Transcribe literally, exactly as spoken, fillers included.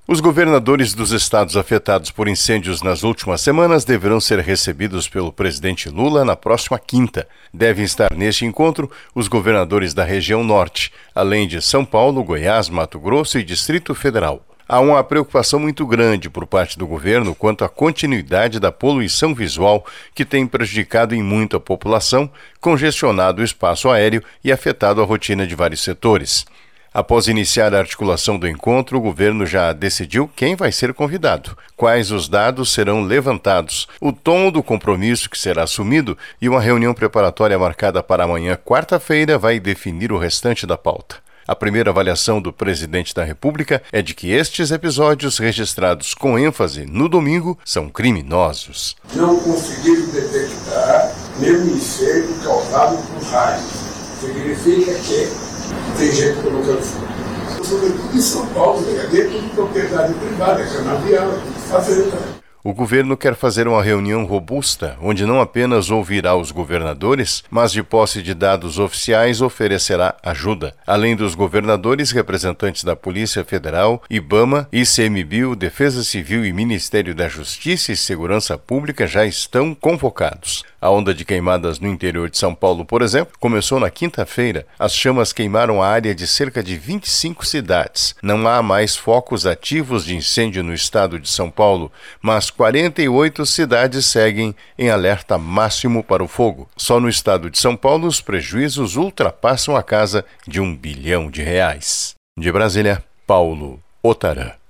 Os governadores dos estados afetados por incêndios nas últimas semanas deverão ser recebidos pelo presidente Lula na próxima quinta. Devem estar neste encontro os governadores da região norte, além de São Paulo, Goiás, Mato Grosso e Distrito Federal. Há uma preocupação muito grande por parte do governo quanto à continuidade da poluição visual que tem prejudicado em muito a população, congestionado o espaço aéreo e afetado a rotina de vários setores. Após iniciar a articulação do encontro, o governo já decidiu quem vai ser convidado, quais os dados serão levantados, o tom do compromisso que será assumido e uma reunião preparatória marcada para amanhã, quarta-feira, vai definir o restante da pauta. A primeira avaliação do presidente da República é de que estes episódios registrados com ênfase no domingo são criminosos. Não conseguiram detectar nenhum incêndio causado por raio. Significa que tem gente colocando fogo. Sobretudo em São Paulo, né? É tudo propriedade privada, é canavial, é tudo fazenda. O governo quer fazer uma reunião robusta, onde não apenas ouvirá os governadores, mas de posse de dados oficiais oferecerá ajuda. Além dos governadores, representantes da Polícia Federal, IBAMA, ICMBio, Defesa Civil e Ministério da Justiça e Segurança Pública já estão convocados. A onda de queimadas no interior de São Paulo, por exemplo, começou na quinta-feira. As chamas queimaram a área de cerca de vinte e cinco cidades. Não há mais focos ativos de incêndio no estado de São Paulo, mas quarenta e oito cidades seguem em alerta máximo para o fogo. Só no estado de São Paulo, os prejuízos ultrapassam a casa de um bilhão de reais. De Brasília, Paulo Otarã.